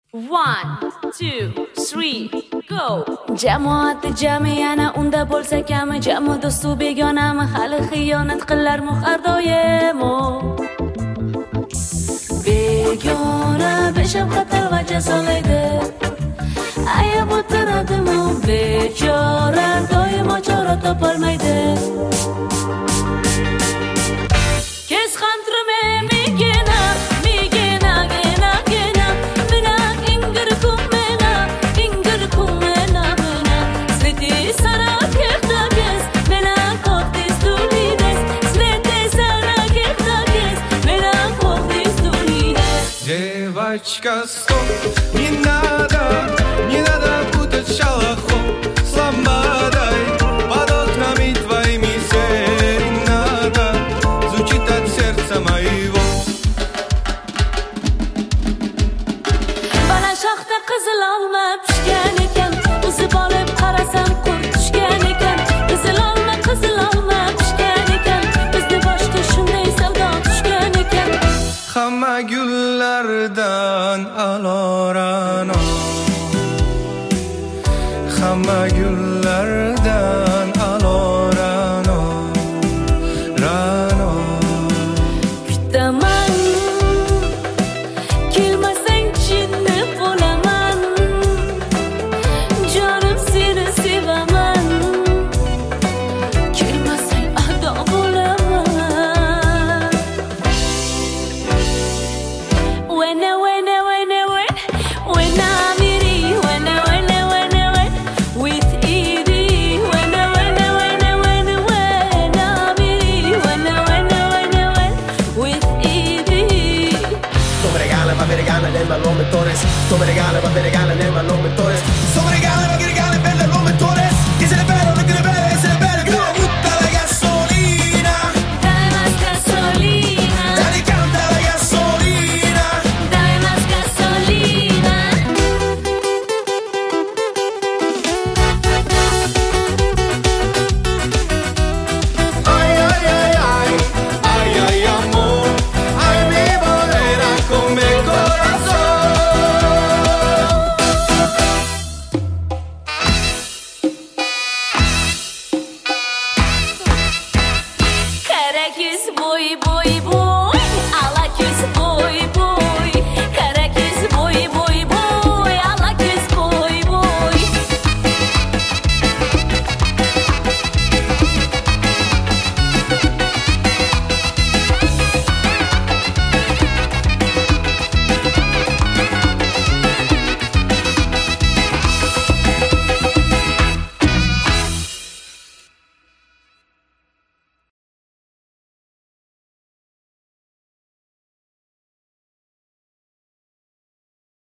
One, two, three, go. Jamoat jami yana unda bo'lsa kami, jamu do'stu begonami, hali xiyonat qilarmi har doim. Begona beshafqat va jazolaydi, ayab o'tiradimi bechora, doimo chora topolmaydi. Kes ham turme migena, migena, gena, gena, mena ingir kumena, mena, sveti sara kerta kes, mena koktis dulides, sveti sara kerta kes, mena koktis dulides. Девочка, стоп, не надо путать шалахом с ламбадой, под окнами твоими серенада звучит от сердца моего. Bana şaxta qizil olma pishgan ekan, uzib olib qarasam qurt tushgan ekan. Qizil olma pishgan ekan, bizni boshga shunday savdo tushgan ekan. Hamma gullardan alorano, hamma gullardan alorano, rano. Kutaman, kelmasang jinni bo'laman, jonim seni sevaman. Kelmasang ado bo'laman. When I'm with Edie, when I'm with Edie. Tu me regala, ma mi regala nel malome Torres. Tu me regala, ma mi regala nel malome Torres. Tu me regala, ma mi regala nel malome